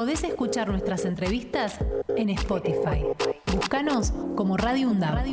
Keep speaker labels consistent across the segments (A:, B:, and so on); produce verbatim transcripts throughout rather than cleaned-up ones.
A: Podés escuchar nuestras entrevistas en Spotify. Búscanos como Radio UNDAB.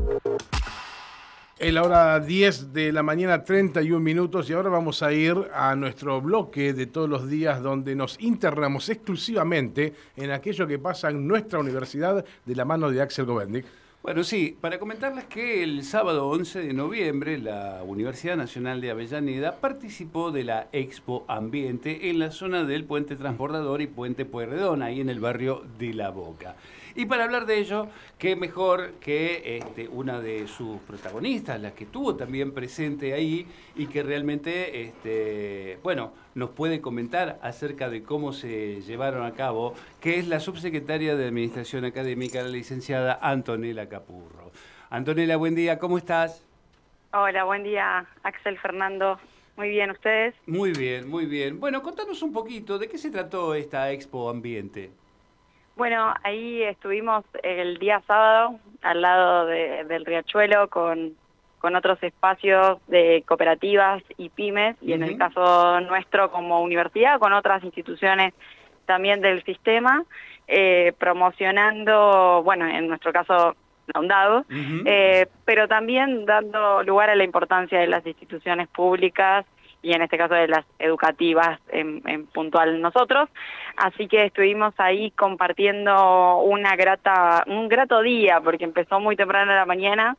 B: Es la hora diez de la mañana, treinta y un minutos, y ahora vamos a ir a nuestro bloque de todos los días donde nos internamos exclusivamente en aquello que pasa en nuestra universidad de la mano de Axel Govendic.
C: Bueno, sí, para comentarles que el sábado once de noviembre la Universidad Nacional de Avellaneda participó de la Expo Ambiente en la zona del Puente Transbordador y Puente Pueyrredón, ahí en el barrio de La Boca. Y para hablar de ello, qué mejor que este, una de sus protagonistas, la que estuvo también presente ahí y que realmente, este, bueno, nos puede comentar acerca de cómo se llevaron a cabo, que es la subsecretaria de Administración Académica, la licenciada Antonella Capurro. Antonella, buen día, ¿cómo estás?
D: Hola, buen día, Axel, Fernando. Muy bien, ¿ustedes?
C: Muy bien, muy bien. Bueno, contanos un poquito, ¿de qué se trató esta Expo Ambiente?
D: Bueno, ahí estuvimos el día sábado al lado de, del Riachuelo con, con otros espacios de cooperativas y pymes, y uh-huh. en el caso nuestro como universidad, con otras instituciones también del sistema, eh, promocionando, bueno, en nuestro caso, la UNDAB, uh-huh. eh, pero también dando lugar a la importancia de las instituciones públicas y en este caso de las educativas en, en puntual nosotros. Así que estuvimos ahí compartiendo una grata, un grato día, porque empezó muy temprano en la mañana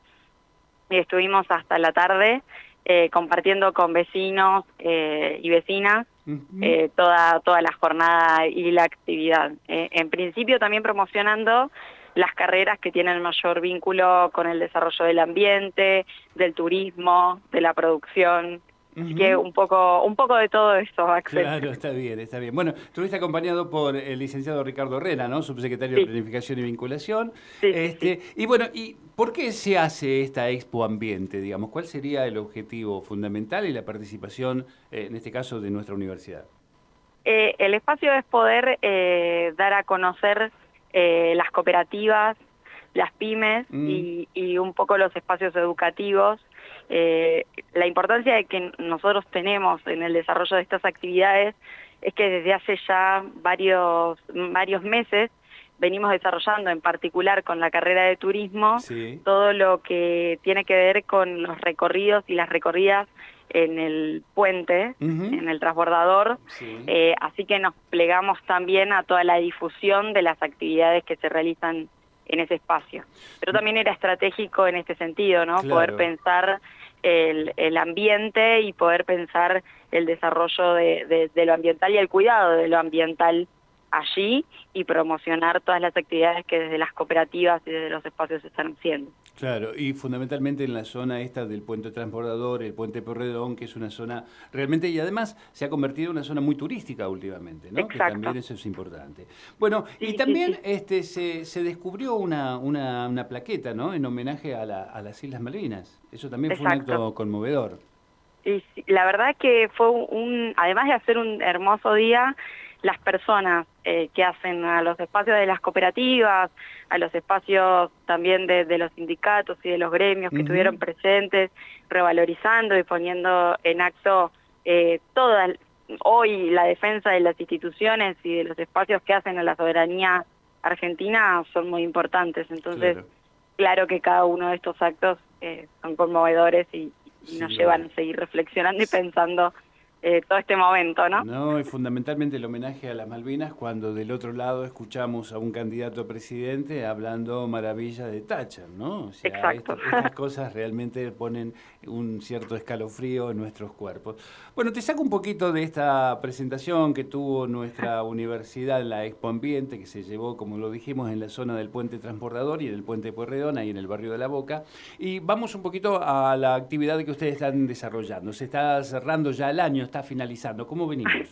D: y estuvimos hasta la tarde eh, compartiendo con vecinos eh, y vecinas uh-huh. eh, toda, toda la jornada y la actividad. Eh, en principio también promocionando las carreras que tienen mayor vínculo con el desarrollo del ambiente, del turismo, de la producción. Así uh-huh. que un poco un poco de todo eso, Axel.
C: Claro, está bien, está bien. Bueno, estuviste acompañado por el licenciado Ricardo Herrera, ¿no? Subsecretario
D: sí.
C: de Planificación y Vinculación.
D: Sí,
C: este,
D: sí, sí.
C: Y bueno, ¿y por qué se hace esta Expo Ambiente, digamos? ¿Cuál sería el objetivo fundamental y la participación, eh, en este caso, de nuestra universidad?
D: Eh, el espacio es poder eh, dar a conocer eh, las cooperativas, las pymes mm. y, y un poco los espacios educativos. Eh, la importancia que nosotros tenemos en el desarrollo de estas actividades es que desde hace ya varios, varios meses venimos desarrollando, en particular con la carrera de turismo, sí. todo lo que tiene que ver con los recorridos y las recorridas en el puente, uh-huh. en el transbordador, sí. eh, así que nos plegamos también a toda la difusión de las actividades que se realizan en ese espacio. Pero también era estratégico en este sentido, ¿no? Claro. Poder pensar el, el ambiente y poder pensar el desarrollo de, de, de lo ambiental y el cuidado de lo ambiental allí y promocionar todas las actividades que desde las cooperativas y desde los espacios se están haciendo.
C: Claro, y fundamentalmente en la zona esta del puente transbordador, el puente Pueyrredón, que es una zona realmente, y además se ha convertido en una zona muy turística últimamente, ¿no?
D: Exacto.
C: Que también eso es importante. Bueno, sí, y también sí, sí. este se, se descubrió una, una, una plaqueta, ¿no? En homenaje a, la, a las Islas Malvinas. Eso también Exacto. fue un acto conmovedor.
D: Y la verdad que fue un, además de hacer un hermoso día, las personas eh, que hacen a los espacios de las cooperativas, a los espacios también de, de los sindicatos y de los gremios que uh-huh. estuvieron presentes, revalorizando y poniendo en acto eh, toda hoy la defensa de las instituciones y de los espacios que hacen a la soberanía argentina son muy importantes. Entonces, claro, claro que cada uno de estos actos eh, son conmovedores y, y nos sí, llevan a seguir reflexionando y pensando Eh, todo este momento, ¿no?
C: No, y fundamentalmente el homenaje a las Malvinas cuando del otro lado escuchamos a un candidato a presidente hablando maravillas de Thatcher, ¿no? O sea,
D: Exacto.
C: Esto, estas cosas realmente ponen un cierto escalofrío en nuestros cuerpos. Bueno, te saco un poquito de esta presentación que tuvo nuestra universidad en la Expo Ambiente, que se llevó, como lo dijimos, en la zona del puente Transbordador y en el puente Pueyrredón, ahí en el barrio de La Boca, y vamos un poquito a la actividad que ustedes están desarrollando. Se está cerrando ya el año, está finalizando. ¿Cómo venimos?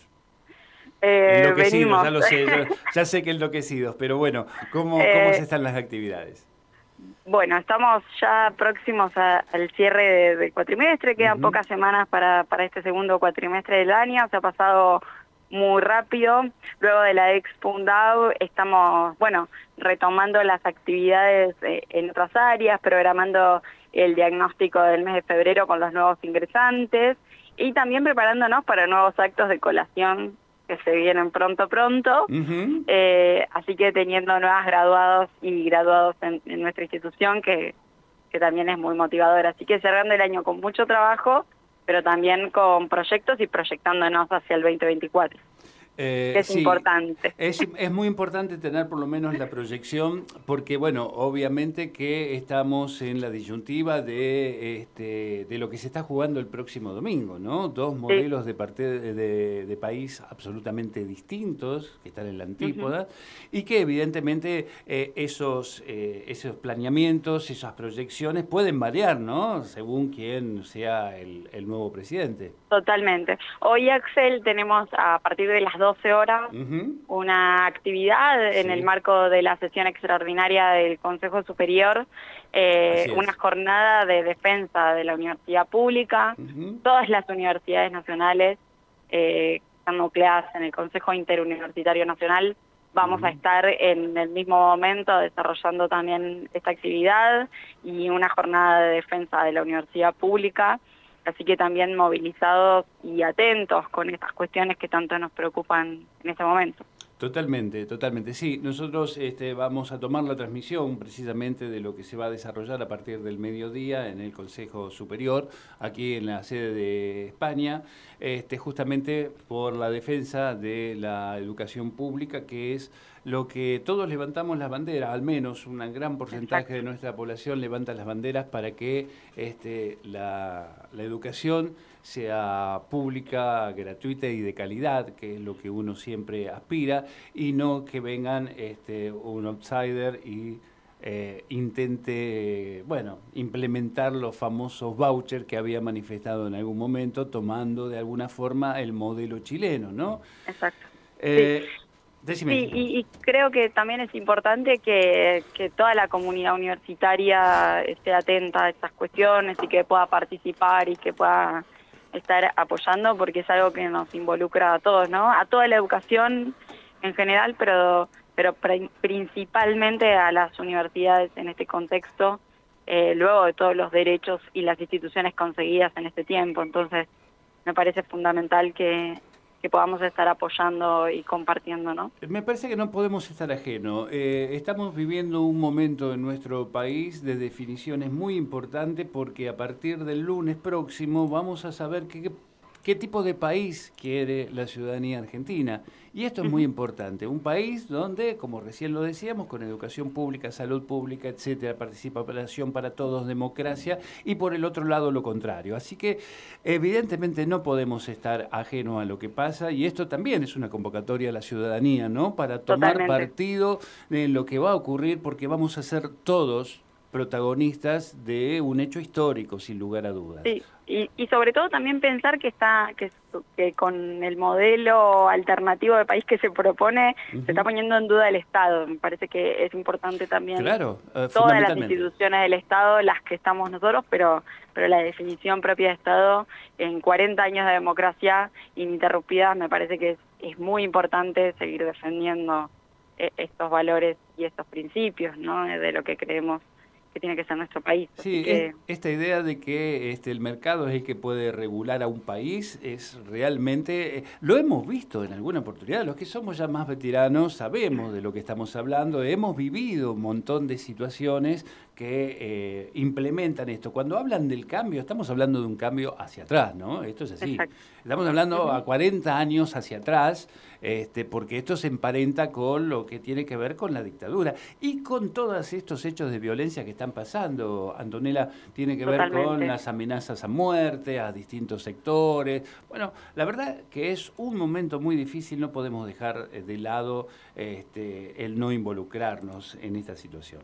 D: Eh,
C: enloquecidos,
D: venimos.
C: ya lo sé, ya, ya sé que enloquecidos, pero bueno, ¿cómo, eh, ¿cómo se están las actividades?
D: Bueno, estamos ya próximos a, al cierre de, del cuatrimestre, quedan uh-huh. pocas semanas para, para este segundo cuatrimestre del año, se ha pasado muy rápido. Luego de la Expo UNDAB estamos, bueno, retomando las actividades eh, en otras áreas, programando el diagnóstico del mes de febrero con los nuevos ingresantes, y también preparándonos para nuevos actos de colación que se vienen pronto, pronto.
C: Uh-huh.
D: Eh, así que teniendo nuevas graduados y graduados en, en nuestra institución, que, que también es muy motivador. Así que cerrando el año con mucho trabajo, pero también con proyectos y proyectándonos hacia el veinte veinticuatro.
C: Eh,
D: es
C: sí,
D: importante.
C: Es, es muy importante tener por lo menos la proyección, porque bueno, obviamente que estamos en la disyuntiva de este de lo que se está jugando el próximo domingo, ¿no? Dos modelos sí. de, parte, de, de país absolutamente distintos, que están en la antípoda, uh-huh. y que evidentemente eh, esos, eh, esos planeamientos, esas proyecciones pueden variar, ¿no? Según quién sea el, el nuevo presidente.
D: Totalmente. Hoy, Axel, tenemos a partir de las doce horas uh-huh. una actividad sí. en el marco de la sesión extraordinaria del Consejo Superior, eh, una jornada de defensa de la universidad pública. Uh-huh. Todas las universidades nacionales eh, están nucleadas en el Consejo Interuniversitario Nacional. Vamos uh-huh. a estar en el mismo momento desarrollando también esta actividad y una jornada de defensa de la universidad pública. Así que también movilizados y atentos con estas cuestiones que tanto nos preocupan en este momento.
C: Totalmente, totalmente. Sí, nosotros este, vamos a tomar la transmisión precisamente de lo que se va a desarrollar a partir del mediodía en el Consejo Superior, aquí en la sede de España, este, justamente por la defensa de la educación pública, que es lo que todos levantamos las banderas, al menos un gran porcentaje Exacto. de nuestra población levanta las banderas para que este, la, la educación sea pública, gratuita y de calidad, que es lo que uno siempre aspira, y no que vengan este, un outsider y eh, intente, bueno, implementar los famosos vouchers que había manifestado en algún momento, tomando de alguna forma el modelo chileno, ¿no?
D: Exacto.
C: Eh,
D: sí.
C: Decime.
D: Sí, y, y creo que también es importante que, que toda la comunidad universitaria esté atenta a estas cuestiones y que pueda participar y que pueda estar apoyando, porque es algo que nos involucra a todos, ¿no? A toda la educación en general, pero pero pr- principalmente a las universidades en este contexto, eh, luego de todos los derechos y las instituciones conseguidas en este tiempo. Entonces, me parece fundamental que que podamos estar apoyando y compartiendo, ¿no?
C: Me parece que no podemos estar ajenos. Eh, estamos viviendo un momento en nuestro país de definiciones muy importante, porque a partir del lunes próximo vamos a saber qué, qué tipo de país quiere la ciudadanía argentina. Y esto es muy importante. Un país donde, como recién lo decíamos, con educación pública, salud pública, etcétera, participación para todos, democracia, y por el otro lado lo contrario. Así que evidentemente no podemos estar ajenos a lo que pasa, y esto también es una convocatoria a la ciudadanía, ¿no? Para tomar
D: Totalmente.
C: partido en lo que va a ocurrir, porque vamos a ser todos protagonistas de un hecho histórico, sin lugar a dudas.
D: Sí, y, y sobre todo también pensar que está que, que con el modelo alternativo de país que se propone, uh-huh. se está poniendo en duda el Estado. Me parece que es importante también
C: claro, uh,
D: todas las instituciones del Estado, las que estamos nosotros, pero pero la definición propia de Estado en cuarenta años de democracia ininterrumpida, me parece que es, es muy importante seguir defendiendo eh, estos valores y estos principios, ¿no? De lo que creemos que tiene que ser nuestro país.
C: Sí,
D: que...
C: esta idea de que este, el mercado es el que puede regular a un país es realmente, eh, lo hemos visto en alguna oportunidad, los que somos ya más veteranos sabemos de lo que estamos hablando, hemos vivido un montón de situaciones que eh, implementan esto. Cuando hablan del cambio, estamos hablando de un cambio hacia atrás, ¿no? Esto es así.
D: Exacto.
C: Estamos hablando a cuarenta años hacia atrás, este, porque esto se emparenta con lo que tiene que ver con la dictadura y con todos estos hechos de violencia que están pasando. Antonella, tiene que ver
D: Totalmente.
C: con las amenazas a muerte, a distintos sectores. Bueno, la verdad que es un momento muy difícil, no podemos dejar de lado este, el no involucrarnos en esta situación,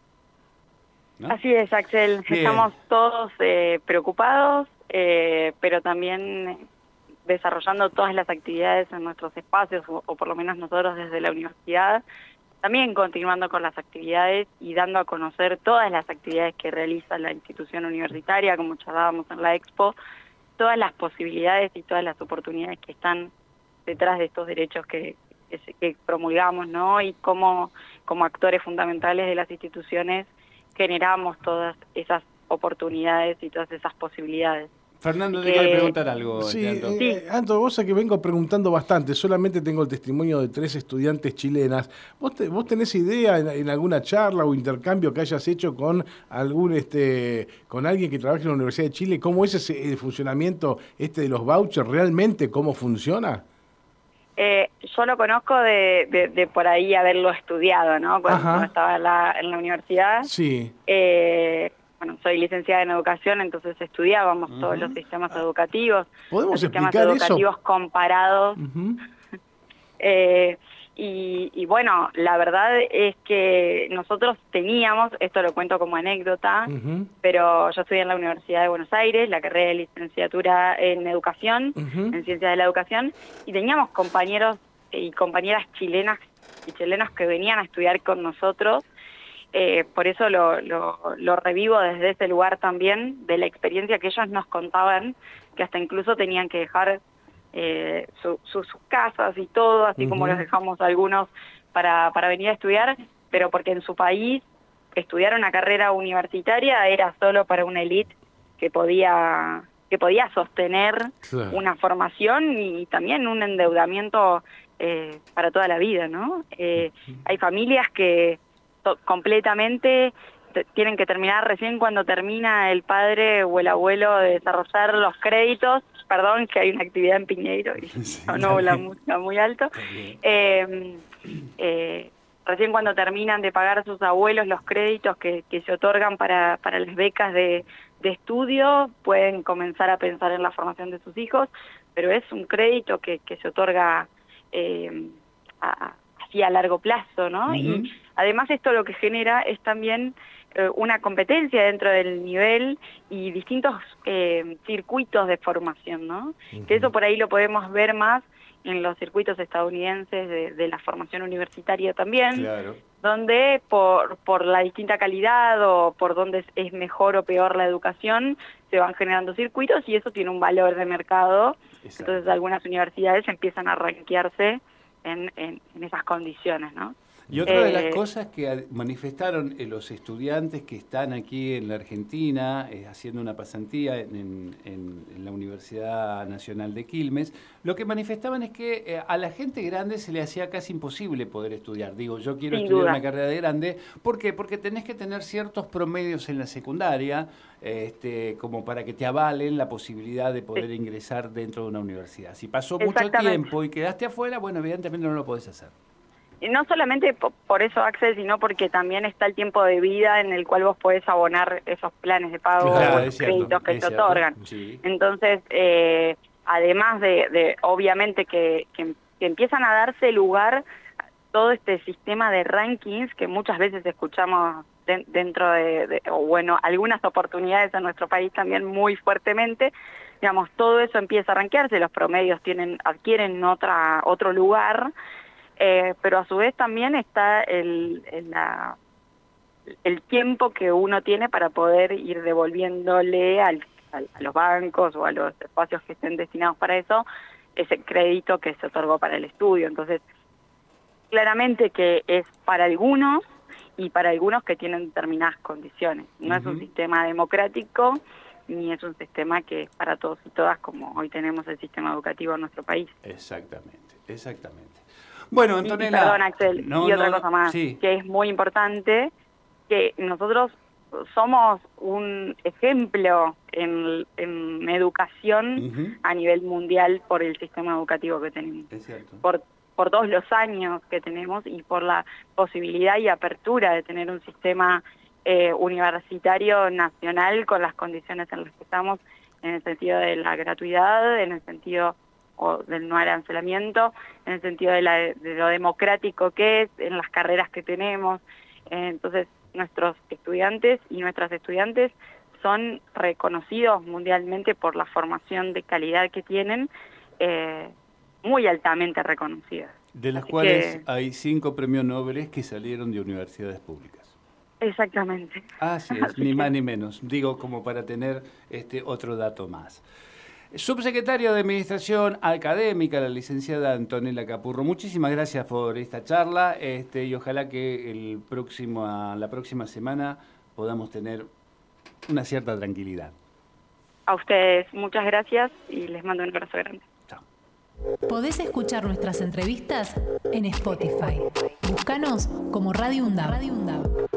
C: ¿no?
D: Así es, Axel.
C: Bien.
D: Estamos todos eh, preocupados, eh, pero también desarrollando todas las actividades en nuestros espacios, o, o por lo menos nosotros desde la universidad, también continuando con las actividades y dando a conocer todas las actividades que realiza la institución universitaria, como charlábamos en la Expo, todas las posibilidades y todas las oportunidades que están detrás de estos derechos que, que, que promulgamos, ¿no? Y cómo, como actores fundamentales de las instituciones, generamos todas esas oportunidades y todas esas posibilidades.
C: Fernando, te
D: Eh,
C: quiere preguntar algo.
B: Sí,
C: Anto.
B: eh,
D: Sí.
B: Anto, vos sabés que vengo preguntando bastante, solamente tengo el testimonio de tres estudiantes chilenas. ¿Vos, te- vos tenés idea en, en alguna charla o intercambio que hayas hecho con algún este con alguien que trabaje en la Universidad de Chile? ¿Cómo es ese, el funcionamiento este de los vouchers? ¿Realmente cómo funciona?
D: Eh, yo lo conozco de, de, de por ahí haberlo estudiado, ¿no? Cuando,
B: Ajá.
D: cuando estaba en la, en la universidad.
B: Sí.
D: Eh, bueno, soy licenciada en educación, entonces estudiábamos
C: Ujú.
D: todos los sistemas educativos,
B: ¿Podemos
D: los sistemas
B: explicar eso?
D: educativos comparados.
B: Ujú.
D: Eh, y, y bueno, la verdad es que nosotros teníamos, esto lo cuento como anécdota,
B: Ujú.
D: pero yo estudié en la Universidad de Buenos Aires, la carrera de licenciatura en educación,
B: Ujú.
D: en ciencias de la educación, y teníamos compañeros y compañeras chilenas y chilenos que venían a estudiar con nosotros. Eh, por eso lo, lo, lo revivo desde ese lugar también, de la experiencia que ellos nos contaban, que hasta incluso tenían que dejar eh, su, su, sus casas y todo, así
B: Ujú.
D: como los dejamos algunos para, para venir a estudiar, pero porque en su país estudiar una carrera universitaria era solo para una élite que podía, que podía sostener
B: Claro.
D: una formación y también un endeudamiento eh, para toda la vida, ¿no? Eh, hay familias que to- completamente te- tienen que terminar recién cuando termina el padre o el abuelo de desarrollar los créditos. Perdón, que hay una actividad en Piñeiro y
C: Sí,
D: sonó
C: está
D: la
C: bien.
D: música muy alto.
C: Está bien.
D: Eh, eh, recién cuando terminan de pagar sus abuelos los créditos que, que se otorgan para, para las becas de, de estudio, pueden comenzar a pensar en la formación de sus hijos, pero es un crédito que, que se otorga eh, a, así a largo plazo, ¿no?
C: Ujú.
D: Y además esto lo que genera es también eh, una competencia dentro del nivel y distintos eh, circuitos de formación, ¿no? Que eso por ahí lo podemos ver más en los circuitos estadounidenses de, de la formación universitaria también,
C: Claro.
D: donde por, por la distinta calidad o por donde es, es mejor o peor la educación, se van generando circuitos y eso tiene un valor de mercado.
C: Exacto.
D: Entonces algunas universidades empiezan a rankearse en, en, en esas condiciones, ¿no?
C: Y otra de las
D: Eh,
C: cosas que a- manifestaron eh, los estudiantes que están aquí en la Argentina, eh, haciendo una pasantía en, en- en la Universidad Nacional de Quilmes, lo que manifestaban es que eh, a la gente grande se le hacía casi imposible poder estudiar. Digo, yo quiero
D: Sin
C: estudiar
D: duda.
C: una carrera de grande. ¿Por qué? Porque tenés que tener ciertos promedios en la secundaria, este, como para que te avalen la posibilidad de poder
D: Sí.
C: ingresar dentro de una universidad. Si pasó mucho
D: Exactamente.
C: tiempo y quedaste afuera, bueno, evidentemente no lo podés hacer.
D: Y no solamente po- por eso, Axel, sino porque también está el tiempo de vida en el cual vos podés abonar esos planes de pago
C: Claro,
D: o
C: es
D: esos
C: cierto,
D: créditos que
C: es
D: te
C: cierto.
D: otorgan.
C: Sí.
D: Entonces, eh, además de, de obviamente que, que, que empiezan a darse lugar todo este sistema de rankings que muchas veces escuchamos de- dentro de, de- o bueno, algunas oportunidades en nuestro país también muy fuertemente, digamos, todo eso empieza a rankearse, los promedios tienen adquieren otra otro lugar. Eh, pero a su vez también está el, el, la- el tiempo que uno tiene para poder ir devolviéndole al, al- a los bancos o a los espacios que estén destinados para eso ese crédito que se otorgó para el estudio. Entonces, claramente que es para algunos y para algunos que tienen determinadas condiciones. No es un
C: Ujú.
D: sistema democrático ni es un sistema que es para todos y todas como hoy tenemos el sistema educativo en nuestro país.
C: Exactamente, exactamente. Bueno,
D: Y-
C: Antonella.
D: Y, perdón, Axel,
C: no,
D: y otra
C: no,
D: cosa más,
C: sí.
D: que es muy importante, que nosotros somos un ejemplo en, en educación
C: Ujú.
D: a nivel mundial por el sistema educativo que tenemos,
C: Es cierto.
D: por, por todos los años que tenemos y por la posibilidad y apertura de tener un sistema eh, universitario nacional con las condiciones en las que estamos, en el sentido de la gratuidad, en el sentido o del no arancelamiento, en el sentido de, la, de lo democrático que es, en las carreras que tenemos. Eh, entonces, nuestros estudiantes y nuestras estudiantes son reconocidos mundialmente por la formación de calidad que tienen, eh, muy altamente reconocidas.
C: De las
D: Así
C: cuales
D: que-
C: hay cinco premios Nobel que salieron de universidades públicas.
D: Exactamente.
C: Así es,
D: Así
C: ni
D: que-
C: más ni menos. Digo, como para tener este otro dato más. Subsecretario de Administración Académica, la licenciada Antonella Capurro, muchísimas gracias por esta charla este, y ojalá que el próximo, la próxima semana podamos tener una cierta tranquilidad.
D: A ustedes, muchas gracias y les mando un abrazo grande.
C: Chao.
A: Podés escuchar nuestras entrevistas en Spotify. Búscanos como Radio UNDAB.